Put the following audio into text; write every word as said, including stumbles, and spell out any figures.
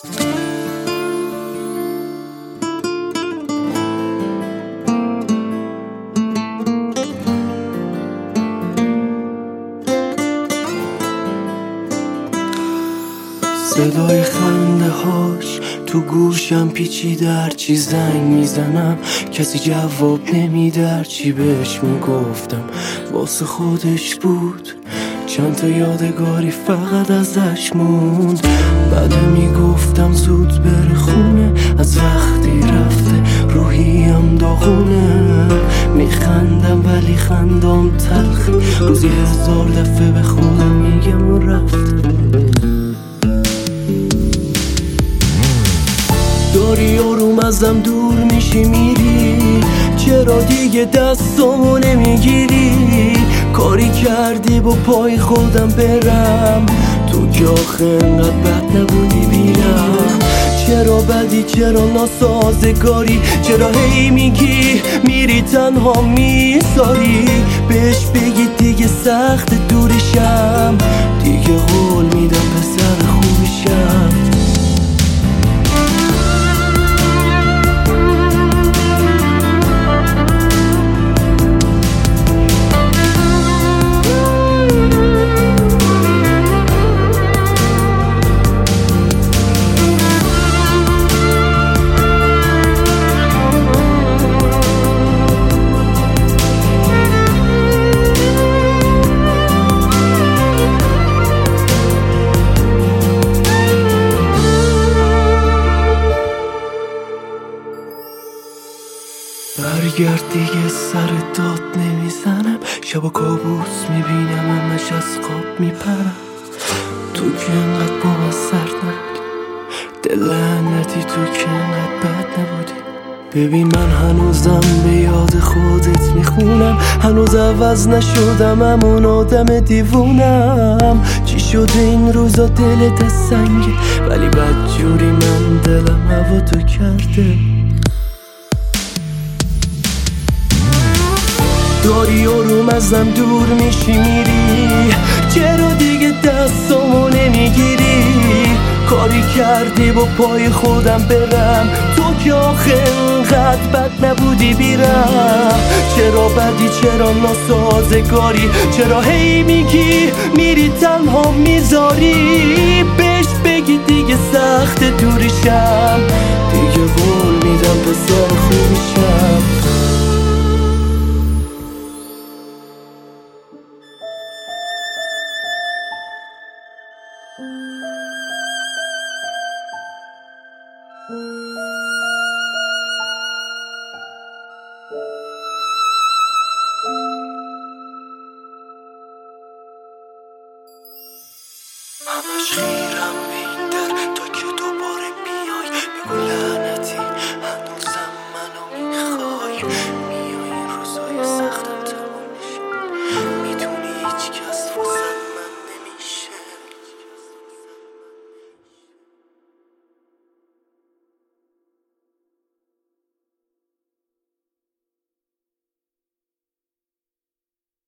صدای خنده هاش تو گوشم پیچیده، هرچی زنگ میزنم کسی جواب نمیده، هرچی بهش میگفتم واسه خودش بود. چند تا یادگاری فقط ازش موند. بعد میگفتم زود بره خونه، از وقتی رفته روحیم داغونه. میخندم ولی خندام تلخ، روزی هزار دفعه به خودم میگم و رفته. داری آروم ازم دور میشی میری، چرا دیگه دستامو نمیگیری؟ کاری کردی با پای خودم برم، تو که آخه انقدر بد نبودی بیرم. چرا بدی، چرا ناسازگاری، چرا هی میگی میری تنها میذاری؟ بهش بگی دیگه سخت دورشم، دیگه قول میدم پسر خوبشم. برگرد دیگه، سر داد نمیزنم، شب و کابوس میبینم همش از خواب میپرم. تو که انقدر با من سرد نبودی، دل لعنتی تو که انقدر بد نبودی. ببین من هنوزم به یاد خودت میخونم، هنوز عوض نشدم همون آدم دیوونم. چی شده این روزا دلت سنگه، ولی بدجوری من دلم هوا تو کرده. داری آروم ازم دور میشی میری، چرا دیگه دستامو نمیگیری؟ کاری کردی با پای خودم برم، تو که آخه انقدر بد نبودی بیرم. چرا بدی، چرا ناسازگاری، چرا هی میگی میری تنها میذاری؟ بهش بگی دیگه سخت دورشم، دیگه قول میدم پسر خوبشم. همش خیرم